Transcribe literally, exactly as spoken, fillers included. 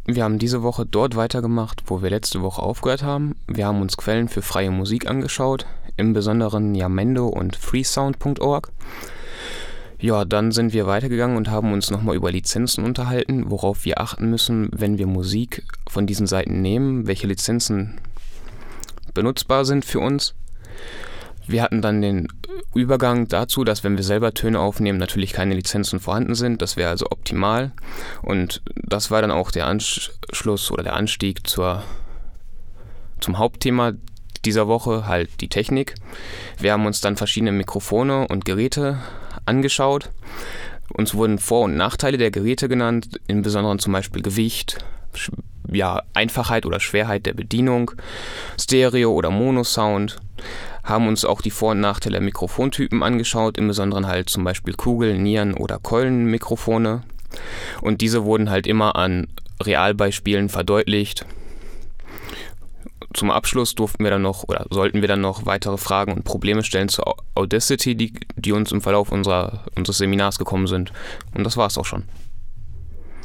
Wir haben diese Woche dort weitergemacht, wo wir letzte Woche aufgehört haben. Wir haben uns Quellen für freie Musik angeschaut, im Besonderen Jamendo und freesound punkt org. Ja, dann sind wir weitergegangen und haben uns nochmal über Lizenzen unterhalten, worauf wir achten müssen, wenn wir Musik von diesen Seiten nehmen, welche Lizenzen benutzbar sind für uns. Wir hatten dann den Übergang dazu, dass wenn wir selber Töne aufnehmen, natürlich keine Lizenzen vorhanden sind. Das wäre also optimal. Und das war dann auch der Anschluss oder der Anstieg zur, zum Hauptthema dieser Woche, halt die Technik. Wir haben uns dann verschiedene Mikrofone und Geräte angeschaut. Uns wurden Vor- und Nachteile der Geräte genannt, im Besonderen zum Beispiel Gewicht, ja, Einfachheit oder Schwerheit der Bedienung, Stereo- oder Mono-Sound. Haben uns auch die Vor- und Nachteile der Mikrofontypen angeschaut, im Besonderen halt zum Beispiel Kugel-, Nieren- oder Keulenmikrofone. Und diese wurden halt immer an Realbeispielen verdeutlicht. Zum Abschluss durften wir dann noch oder sollten wir dann noch weitere Fragen und Probleme stellen zur Audacity, die, die uns im Verlauf unserer, unseres Seminars gekommen sind. Und das war es auch schon.